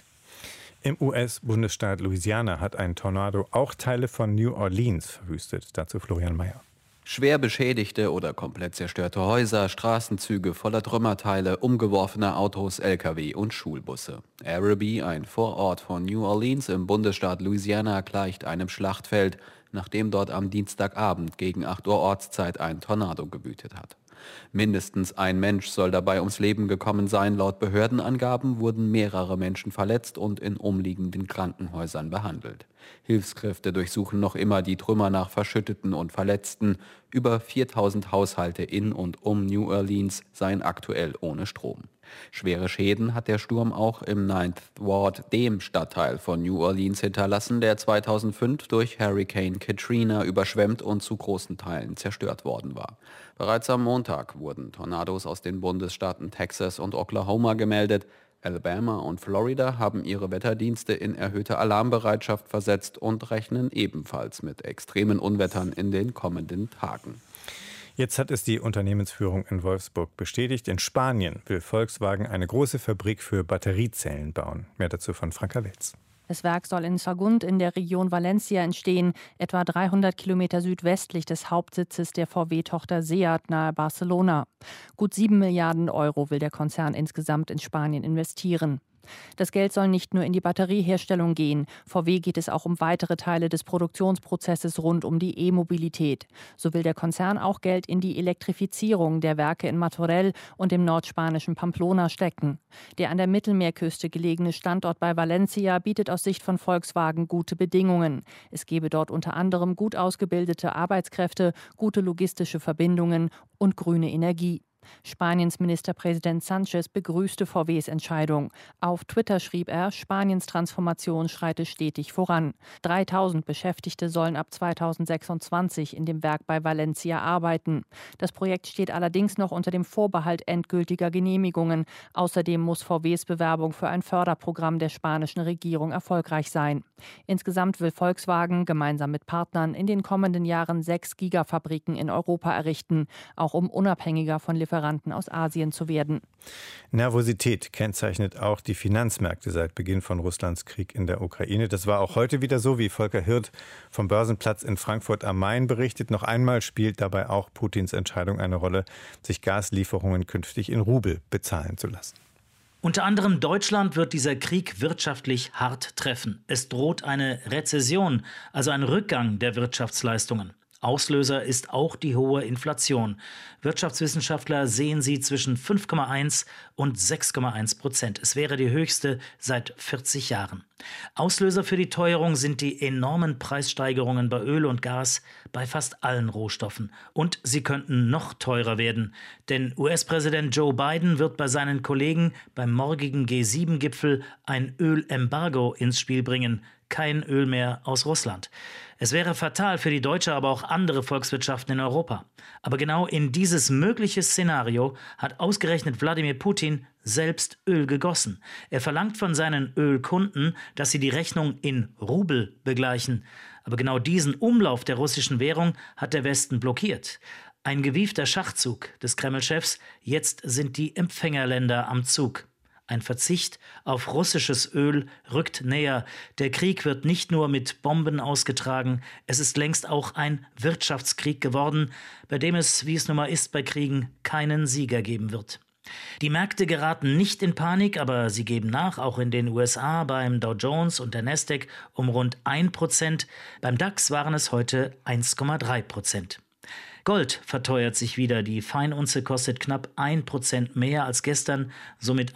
Im U S-Bundesstaat Louisiana hat ein Tornado auch Teile von New Orleans verwüstet. Dazu Florian Mayer.
Schwer beschädigte oder komplett zerstörte Häuser, Straßenzüge voller Trümmerteile, umgeworfene Autos, L K W und Schulbusse. Araby, ein Vorort von New Orleans im Bundesstaat Louisiana, gleicht einem Schlachtfeld, nachdem dort am Dienstagabend gegen acht Uhr Ortszeit ein Tornado gewütet hat. Mindestens ein Mensch soll dabei ums Leben gekommen sein. Laut Behördenangaben wurden mehrere Menschen verletzt und in umliegenden Krankenhäusern behandelt. Hilfskräfte durchsuchen noch immer die Trümmer nach Verschütteten und Verletzten. Über viertausend Haushalte in und um New Orleans seien aktuell ohne Strom. Schwere Schäden hat der Sturm auch im Ninth Ward, dem Stadtteil von New Orleans, hinterlassen, der zweitausendfünf durch Hurricane Katrina überschwemmt und zu großen Teilen zerstört worden war. Bereits am Montag wurden Tornados aus den Bundesstaaten Texas und Oklahoma gemeldet. Alabama und Florida haben ihre Wetterdienste in erhöhte Alarmbereitschaft versetzt und rechnen ebenfalls mit extremen Unwettern in den kommenden Tagen.
Jetzt hat es die Unternehmensführung in Wolfsburg bestätigt. In Spanien will Volkswagen eine große Fabrik für Batteriezellen bauen. Mehr dazu von Franka Welz.
Das Werk soll in Sagunt in der Region Valencia entstehen, etwa dreihundert Kilometer südwestlich des Hauptsitzes der V W-Tochter Seat nahe Barcelona. Gut sieben Milliarden Euro will der Konzern insgesamt in Spanien investieren. Das Geld soll nicht nur in die Batterieherstellung gehen. V W geht es auch um weitere Teile des Produktionsprozesses rund um die E-Mobilität. So will der Konzern auch Geld in die Elektrifizierung der Werke in Martorell und im nordspanischen Pamplona stecken. Der an der Mittelmeerküste gelegene Standort bei Valencia bietet aus Sicht von Volkswagen gute Bedingungen. Es gebe dort unter anderem gut ausgebildete Arbeitskräfte, gute logistische Verbindungen und grüne Energie. Spaniens Ministerpräsident Sánchez begrüßte V Ws Entscheidung. Auf Twitter schrieb er, Spaniens Transformation schreite stetig voran. dreitausend Beschäftigte sollen ab zweitausendsechsundzwanzig in dem Werk bei Valencia arbeiten. Das Projekt steht allerdings noch unter dem Vorbehalt endgültiger Genehmigungen. Außerdem muss V Ws Bewerbung für ein Förderprogramm der spanischen Regierung erfolgreich sein. Insgesamt will Volkswagen gemeinsam mit Partnern in den kommenden Jahren sechs Gigafabriken in Europa errichten, auch um unabhängiger von Lieferanten aus Asien zu werden.
Nervosität kennzeichnet auch die Finanzmärkte seit Beginn von Russlands Krieg in der Ukraine. Das war auch heute wieder so, wie Volker Hirt vom Börsenplatz in Frankfurt am Main berichtet. Noch einmal spielt dabei auch Putins Entscheidung eine Rolle, sich Gaslieferungen künftig in Rubel bezahlen zu lassen.
Unter anderem Deutschland wird dieser Krieg wirtschaftlich hart treffen. Es droht eine Rezession, also ein Rückgang der Wirtschaftsleistungen. Auslöser ist auch die hohe Inflation. Wirtschaftswissenschaftler sehen sie zwischen fünf Komma eins und sechs Komma eins Prozent. Es wäre die höchste seit vierzig Jahren. Auslöser für die Teuerung sind die enormen Preissteigerungen bei Öl und Gas, bei fast allen Rohstoffen. Und sie könnten noch teurer werden. Denn U S-Präsident Joe Biden wird bei seinen Kollegen beim morgigen G sieben Gipfel ein Ölembargo ins Spiel bringen. Kein Öl mehr aus Russland. Es wäre fatal für die deutsche, aber auch andere Volkswirtschaften in Europa. Aber genau in dieses mögliche Szenario hat ausgerechnet Wladimir Putin selbst Öl gegossen. Er verlangt von seinen Ölkunden, dass sie die Rechnung in Rubel begleichen. Aber genau diesen Umlauf der russischen Währung hat der Westen blockiert. Ein gewiefter Schachzug des Kreml-Chefs. Jetzt sind die Empfängerländer am Zug. Ein Verzicht auf russisches Öl rückt näher. Der Krieg wird nicht nur mit Bomben ausgetragen, es ist längst auch ein Wirtschaftskrieg geworden, bei dem es, wie es nun mal ist bei Kriegen, keinen Sieger geben wird. Die Märkte geraten nicht in Panik, aber sie geben nach, auch in den U S A beim Dow Jones und der Nasdaq um rund ein Prozent. Beim DAX waren es heute eins Komma drei Prozent. Gold verteuert sich wieder. Die Feinunze kostet knapp ein Prozent mehr als gestern, somit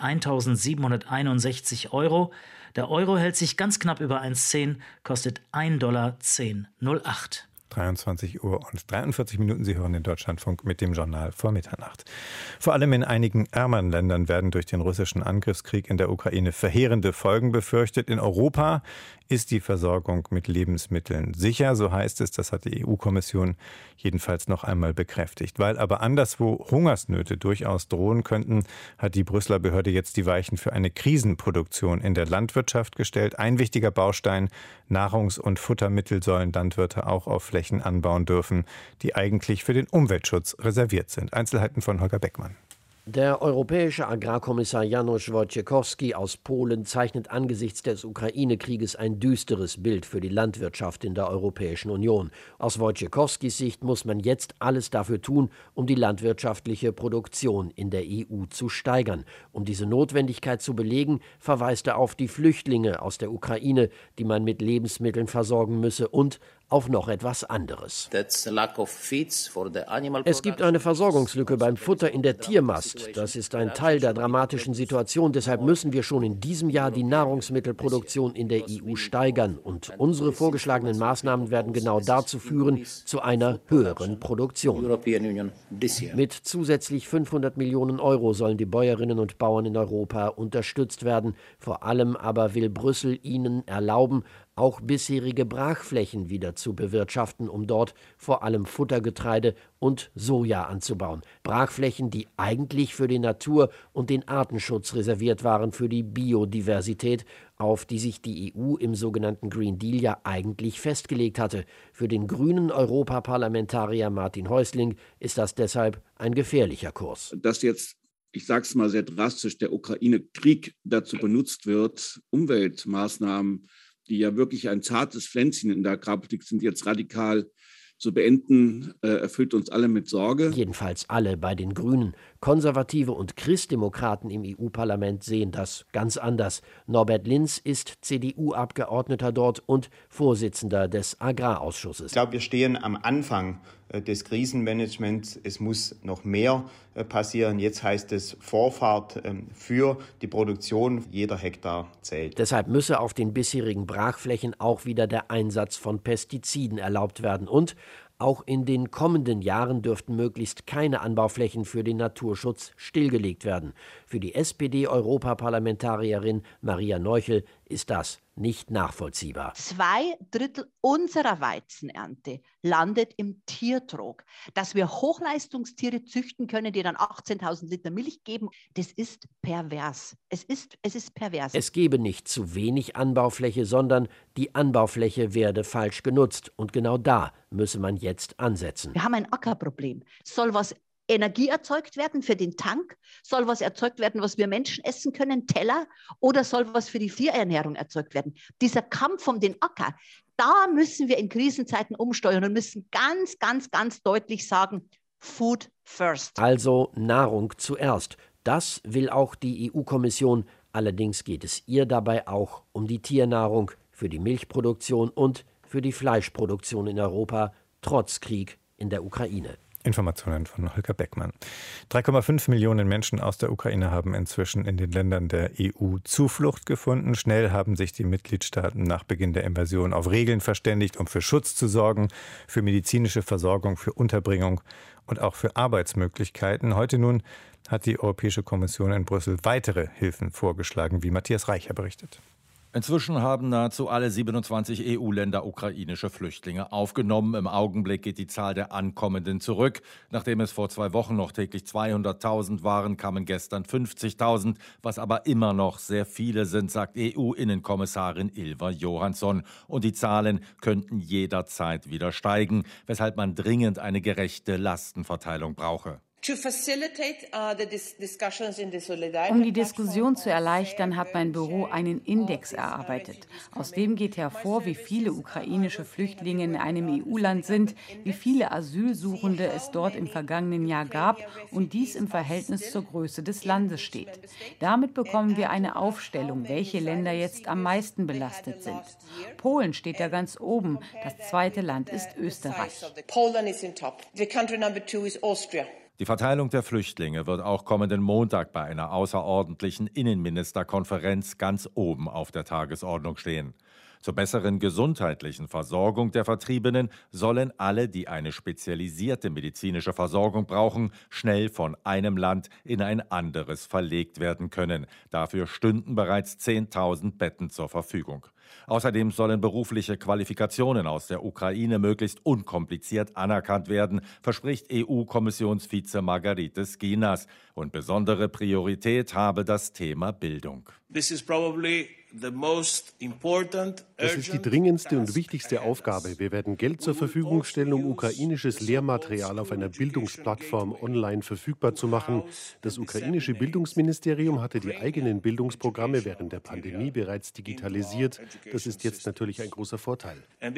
eintausendsiebenhunderteinundsechzig Euro. Der Euro hält sich ganz knapp über eins Komma zehn, kostet ein Dollar zehn Komma null acht.
dreiundzwanzig Uhr und dreiundvierzig Minuten. Sie hören den Deutschlandfunk mit dem Journal vor Mitternacht. Vor allem in einigen ärmeren Ländern werden durch den russischen Angriffskrieg in der Ukraine verheerende Folgen befürchtet. In Europa ist die Versorgung mit Lebensmitteln sicher, so heißt es. Das hat die E U-Kommission jedenfalls noch einmal bekräftigt. Weil aber anderswo Hungersnöte durchaus drohen könnten, hat die Brüsseler Behörde jetzt die Weichen für eine Krisenproduktion in der Landwirtschaft gestellt. Ein wichtiger Baustein: Nahrungs- und Futtermittel sollen Landwirte auch auf Flächen anbauen dürfen, die eigentlich für den Umweltschutz reserviert sind. Einzelheiten von Holger Beckmann.
Der europäische Agrarkommissar Janusz Wojciechowski aus Polen zeichnet angesichts des Ukraine-Krieges ein düsteres Bild für die Landwirtschaft in der Europäischen Union. Aus Wojciechowskis Sicht muss man jetzt alles dafür tun, um die landwirtschaftliche Produktion in der E U zu steigern. Um diese Notwendigkeit zu belegen, verweist er auf die Flüchtlinge aus der Ukraine, die man mit Lebensmitteln versorgen müsse, und auf noch etwas anderes. Es gibt eine Versorgungslücke beim Futter in der Tiermast. Das ist ein Teil der dramatischen Situation. Deshalb müssen wir schon in diesem Jahr die Nahrungsmittelproduktion in der E U steigern. Und unsere vorgeschlagenen Maßnahmen werden genau dazu führen, zu einer höheren Produktion. Mit zusätzlich fünfhundert Millionen Euro sollen die Bäuerinnen und Bauern in Europa unterstützt werden. Vor allem aber will Brüssel ihnen erlauben, auch bisherige Brachflächen wieder zu bewirtschaften, um dort vor allem Futtergetreide und Soja anzubauen. Brachflächen, die eigentlich für den Natur- und den Artenschutz reserviert waren, für die Biodiversität, auf die sich die E U im sogenannten Green Deal ja eigentlich festgelegt hatte. Für den grünen Europaparlamentarier Martin Häusling ist das deshalb ein gefährlicher Kurs.
Dass jetzt, ich sage es mal sehr drastisch, der Ukraine-Krieg dazu benutzt wird, Umweltmaßnahmen, die ja wirklich ein zartes Pflänzchen in der Agrarpolitik sind, jetzt radikal zu beenden, äh, erfüllt uns alle mit Sorge.
Jedenfalls alle bei den Grünen. Konservative und Christdemokraten im E U-Parlament sehen das ganz anders. Norbert Linz ist C D U-Abgeordneter dort und Vorsitzender des Agrarausschusses.
Ich glaube, wir stehen am Anfang des Krisenmanagements. Es muss noch mehr passieren. Jetzt heißt es Vorfahrt für die Produktion. Jeder Hektar zählt.
Deshalb müsse auf den bisherigen Brachflächen auch wieder der Einsatz von Pestiziden erlaubt werden. Und auch in den kommenden Jahren dürften möglichst keine Anbauflächen für den Naturschutz stillgelegt werden. Für die S P D-Europaparlamentarierin Maria Neuchel ist das nicht nachvollziehbar.
Zwei Drittel unserer Weizenernte landet im Tiertrog. Dass wir Hochleistungstiere züchten können, die dann achtzehntausend Liter Milch geben, das ist pervers. Es ist, es ist pervers.
Es gebe nicht zu wenig Anbaufläche, sondern die Anbaufläche werde falsch genutzt. Und genau da müsse man jetzt ansetzen.
Wir haben ein Ackerproblem. Soll was Energie erzeugt werden für den Tank? Soll was erzeugt werden, was wir Menschen essen können, Teller? Oder soll was für die Tierernährung erzeugt werden? Dieser Kampf um den Acker, da müssen wir in Krisenzeiten umsteuern und müssen ganz, ganz, ganz deutlich sagen, Food first.
Also Nahrung zuerst. Das will auch die E U-Kommission. Allerdings geht es ihr dabei auch um die Tiernahrung für die Milchproduktion und für die Fleischproduktion in Europa, trotz Krieg in der Ukraine.
Informationen von Holger Beckmann. drei Komma fünf Millionen Menschen aus der Ukraine haben inzwischen in den Ländern der E U Zuflucht gefunden. Schnell haben sich die Mitgliedstaaten nach Beginn der Invasion auf Regeln verständigt, um für Schutz zu sorgen, für medizinische Versorgung, für Unterbringung und auch für Arbeitsmöglichkeiten. Heute nun hat die Europäische Kommission in Brüssel weitere Hilfen vorgeschlagen, wie Matthias Reicher berichtet.
Inzwischen haben nahezu alle siebenundzwanzig E U-Länder ukrainische Flüchtlinge aufgenommen. Im Augenblick geht die Zahl der Ankommenden zurück. Nachdem es vor zwei Wochen noch täglich zweihunderttausend waren, kamen gestern fünfzigtausend, was aber immer noch sehr viele sind, sagt E U-Innenkommissarin Ylva Johansson. Und die Zahlen könnten jederzeit wieder steigen, weshalb man dringend eine gerechte Lastenverteilung brauche.
Um die Diskussion zu erleichtern, hat mein Büro einen Index erarbeitet. Aus dem geht hervor, wie viele ukrainische Flüchtlinge in einem E U-Land sind, wie viele Asylsuchende es dort im vergangenen Jahr gab und dies im Verhältnis zur Größe des Landes steht. Damit bekommen wir eine Aufstellung, welche Länder jetzt am meisten belastet sind. Polen steht da ganz oben. Das zweite Land ist Österreich.
Die Verteilung der Flüchtlinge wird auch kommenden Montag bei einer außerordentlichen Innenministerkonferenz ganz oben auf der Tagesordnung stehen. Zur besseren gesundheitlichen Versorgung der Vertriebenen sollen alle, die eine spezialisierte medizinische Versorgung brauchen, schnell von einem Land in ein anderes verlegt werden können. Dafür stünden bereits zehntausend Betten zur Verfügung. Außerdem sollen berufliche Qualifikationen aus der Ukraine möglichst unkompliziert anerkannt werden, verspricht E U-Kommissionsvize Margaritis Schinas. Und besondere Priorität habe das Thema Bildung.
This is probably Das ist die dringendste und wichtigste Aufgabe. Wir werden Geld zur Verfügung stellen, um ukrainisches Lehrmaterial auf einer Bildungsplattform online verfügbar zu machen. Das ukrainische Bildungsministerium hatte die eigenen Bildungsprogramme während der Pandemie bereits digitalisiert. Das ist jetzt natürlich ein großer Vorteil.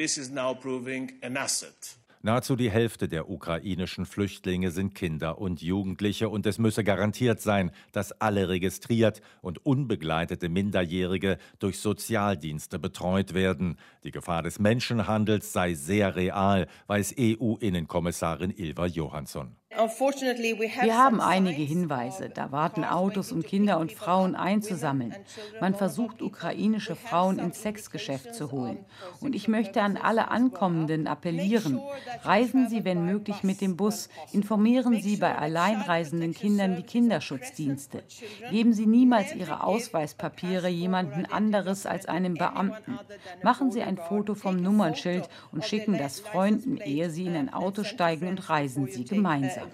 Nahezu die Hälfte der ukrainischen Flüchtlinge sind Kinder und Jugendliche und es müsse garantiert sein, dass alle registriert und unbegleitete Minderjährige durch Sozialdienste betreut werden. Die Gefahr des Menschenhandels sei sehr real, weiß E U-Innenkommissarin Ylva Johansson.
Wir haben einige Hinweise. Da warten Autos, um Kinder und Frauen einzusammeln. Man versucht, ukrainische Frauen ins Sexgeschäft zu holen. Und ich möchte an alle Ankommenden appellieren. Reisen Sie, wenn möglich, mit dem Bus. Informieren Sie bei alleinreisenden Kindern die Kinderschutzdienste. Geben Sie niemals Ihre Ausweispapiere jemandem anderes als einem Beamten. Machen Sie ein Foto vom Nummernschild und schicken das Freunden, ehe Sie in ein Auto steigen, und reisen Sie gemeinsam.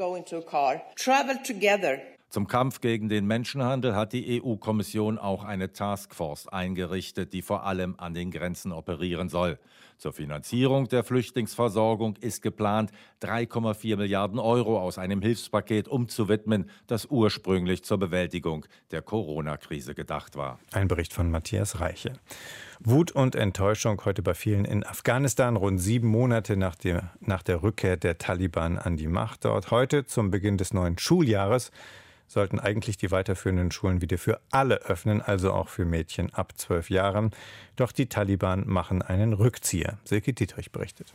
Zum Kampf gegen den Menschenhandel hat die E U-Kommission auch eine Taskforce eingerichtet, die vor allem an den Grenzen operieren soll. Zur Finanzierung der Flüchtlingsversorgung ist geplant, drei Komma vier Milliarden Euro aus einem Hilfspaket umzuwidmen, das ursprünglich zur Bewältigung der Corona-Krise gedacht war.
Ein Bericht von Matthias Reiche. Wut und Enttäuschung heute bei vielen in Afghanistan, rund sieben Monate nach der, nach der Rückkehr der Taliban an die Macht dort. Heute, zum Beginn des neuen Schuljahres, sollten eigentlich die weiterführenden Schulen wieder für alle öffnen, also auch für Mädchen ab zwölf Jahren. Doch die Taliban machen einen Rückzieher. Silke Dietrich berichtet.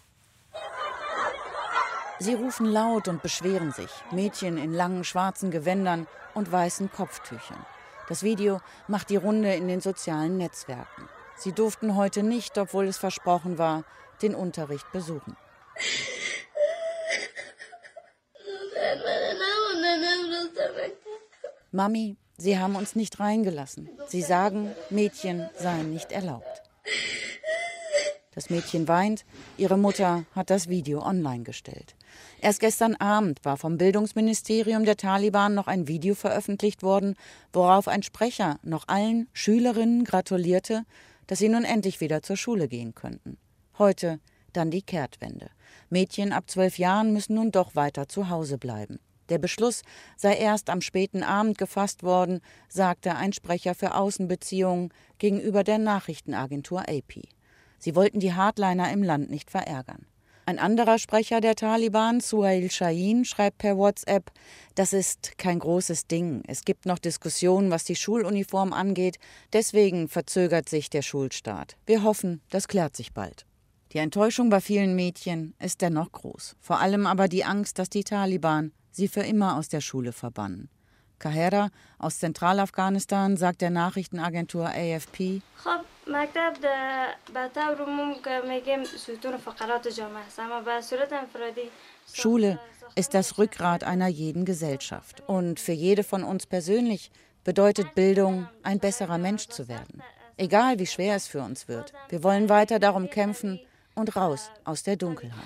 Sie rufen laut und beschweren sich. Mädchen in langen schwarzen Gewändern und weißen Kopftüchern. Das Video macht die Runde in den sozialen Netzwerken. Sie durften heute nicht, obwohl es versprochen war, den Unterricht besuchen. Mami, Sie haben uns nicht reingelassen. Sie sagen, Mädchen seien nicht erlaubt. Das Mädchen weint, ihre Mutter hat das Video online gestellt. Erst gestern Abend war vom Bildungsministerium der Taliban noch ein Video veröffentlicht worden, worauf ein Sprecher noch allen Schülerinnen gratulierte, dass sie nun endlich wieder zur Schule gehen könnten. Heute dann die Kehrtwende. Mädchen ab zwölf Jahren müssen nun doch weiter zu Hause bleiben. Der Beschluss sei erst am späten Abend gefasst worden, sagte ein Sprecher für Außenbeziehungen gegenüber der Nachrichtenagentur A P. Sie wollten die Hardliner im Land nicht verärgern. Ein anderer Sprecher der Taliban, Suhail Shaheen, schreibt per WhatsApp, das ist kein großes Ding. Es gibt noch Diskussionen, was die Schuluniform angeht. Deswegen verzögert sich der Schulstart. Wir hoffen, das klärt sich bald. Die Enttäuschung bei vielen Mädchen ist dennoch groß. Vor allem aber die Angst, dass die Taliban sie für immer aus der Schule verbannen. Kahera aus Zentralafghanistan sagt der Nachrichtenagentur A F P, Schule ist das Rückgrat einer jeden Gesellschaft. Und für jede von uns persönlich bedeutet Bildung, ein besserer Mensch zu werden. Egal wie schwer es für uns wird. Wir wollen weiter darum kämpfen und raus aus der Dunkelheit.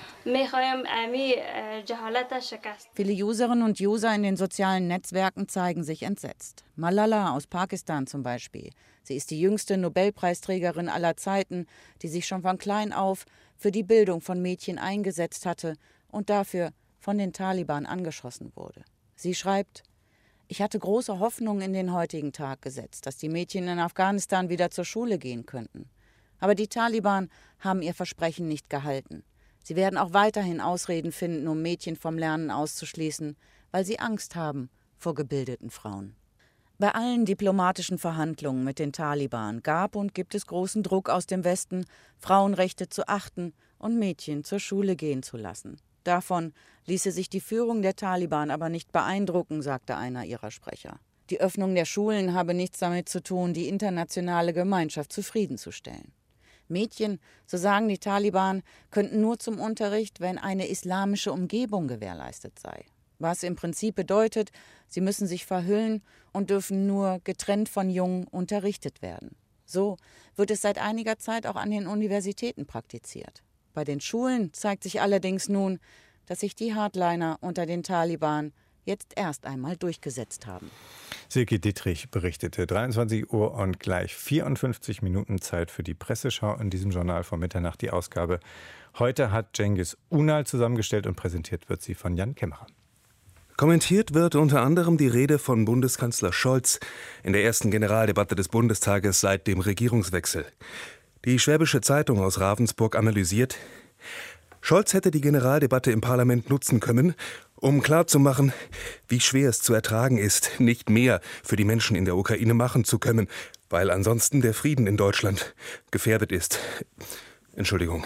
Viele Userinnen und User in den sozialen Netzwerken zeigen sich entsetzt. Malala aus Pakistan zum Beispiel. Sie ist die jüngste Nobelpreisträgerin aller Zeiten, die sich schon von klein auf für die Bildung von Mädchen eingesetzt hatte und dafür von den Taliban angeschossen wurde. Sie schreibt, ich hatte große Hoffnung in den heutigen Tag gesetzt, dass die Mädchen in Afghanistan wieder zur Schule gehen könnten. Aber die Taliban haben ihr Versprechen nicht gehalten. Sie werden auch weiterhin Ausreden finden, um Mädchen vom Lernen auszuschließen, weil sie Angst haben vor gebildeten Frauen. Bei allen diplomatischen Verhandlungen mit den Taliban gab und gibt es großen Druck aus dem Westen, Frauenrechte zu achten und Mädchen zur Schule gehen zu lassen. Davon ließe sich die Führung der Taliban aber nicht beeindrucken, sagte einer ihrer Sprecher. Die Öffnung der Schulen habe nichts damit zu tun, die internationale Gemeinschaft zufriedenzustellen. Mädchen, so sagen die Taliban, könnten nur zum Unterricht, wenn eine islamische Umgebung gewährleistet sei. Was im Prinzip bedeutet, sie müssen sich verhüllen und dürfen nur getrennt von Jungen unterrichtet werden. So wird es seit einiger Zeit auch an den Universitäten praktiziert. Bei den Schulen zeigt sich allerdings nun, dass sich die Hardliner unter den Taliban jetzt erst einmal durchgesetzt haben.
Silke Dittrich berichtete. dreiundzwanzig Uhr und gleich vierundfünfzig Minuten Zeit für die Presseschau in diesem Journal vor Mitternacht. Die Ausgabe heute hat Cengiz Unal zusammengestellt und präsentiert wird sie von Jan Kemmerer.
Kommentiert wird unter anderem die Rede von Bundeskanzler Scholz in der ersten Generaldebatte des Bundestages seit dem Regierungswechsel. Die Schwäbische Zeitung aus Ravensburg analysiert: Scholz hätte die Generaldebatte im Parlament nutzen können, um klarzumachen, wie schwer es zu ertragen ist, nicht mehr für die Menschen in der Ukraine machen zu können, weil ansonsten der Frieden in Deutschland gefährdet ist. Entschuldigung.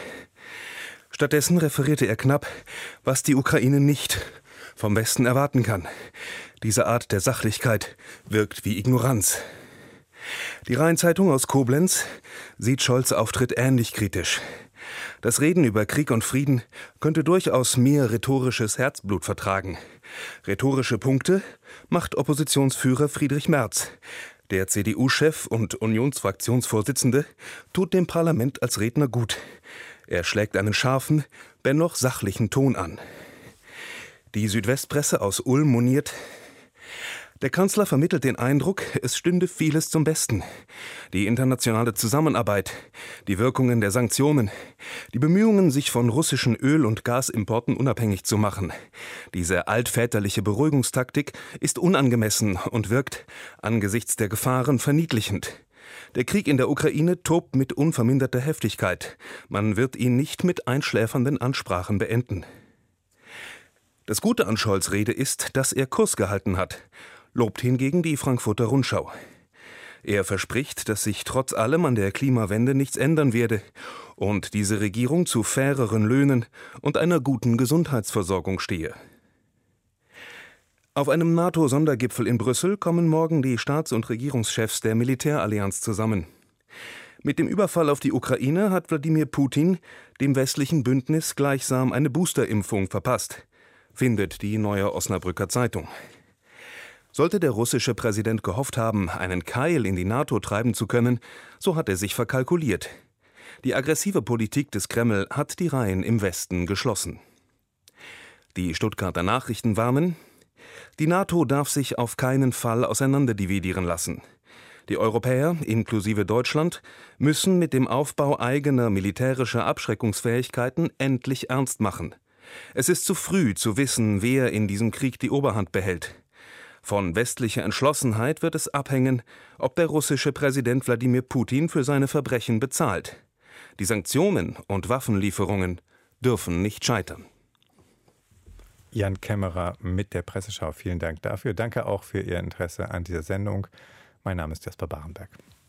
Stattdessen referierte er knapp, was die Ukraine nicht vom Westen erwarten kann. Diese Art der Sachlichkeit wirkt wie Ignoranz. Die Rhein-Zeitung aus Koblenz sieht Scholz' Auftritt ähnlich kritisch. Das Reden über Krieg und Frieden könnte durchaus mehr rhetorisches Herzblut vertragen. Rhetorische Punkte macht Oppositionsführer Friedrich Merz. Der C D U-Chef und Unionsfraktionsvorsitzende tut dem Parlament als Redner gut. Er schlägt einen scharfen, dennoch sachlichen Ton an. Die Südwestpresse aus Ulm moniert: Der Kanzler vermittelt den Eindruck, es stünde vieles zum Besten. Die internationale Zusammenarbeit, die Wirkungen der Sanktionen, die Bemühungen, sich von russischen Öl- und Gasimporten unabhängig zu machen. Diese altväterliche Beruhigungstaktik ist unangemessen und wirkt angesichts der Gefahren verniedlichend. Der Krieg in der Ukraine tobt mit unverminderter Heftigkeit. Man wird ihn nicht mit einschläfernden Ansprachen beenden. Das Gute an Scholz' Rede ist, dass er Kurs gehalten hat, lobt hingegen die Frankfurter Rundschau. Er verspricht, dass sich trotz allem an der Klimawende nichts ändern werde und diese Regierung zu faireren Löhnen und einer guten Gesundheitsversorgung stehe. Auf einem NATO-Sondergipfel in Brüssel kommen morgen die Staats- und Regierungschefs der Militärallianz zusammen. Mit dem Überfall auf die Ukraine hat Wladimir Putin dem westlichen Bündnis gleichsam eine Boosterimpfung verpasst, findet die Neue Osnabrücker Zeitung. Sollte der russische Präsident gehofft haben, einen Keil in die NATO treiben zu können, so hat er sich verkalkuliert. Die aggressive Politik des Kreml hat die Reihen im Westen geschlossen. Die Stuttgarter Nachrichten warnen: Die NATO darf sich auf keinen Fall auseinanderdividieren lassen. Die Europäer, inklusive Deutschland, müssen mit dem Aufbau eigener militärischer Abschreckungsfähigkeiten endlich ernst machen. Es ist zu früh zu wissen, wer in diesem Krieg die Oberhand behält. Von westlicher Entschlossenheit wird es abhängen, ob der russische Präsident Wladimir Putin für seine Verbrechen bezahlt. Die Sanktionen und Waffenlieferungen dürfen nicht scheitern.
Jan Kemmerer mit der Presseschau. Vielen Dank dafür. Danke auch für Ihr Interesse an dieser Sendung. Mein Name ist Jasper Barenberg.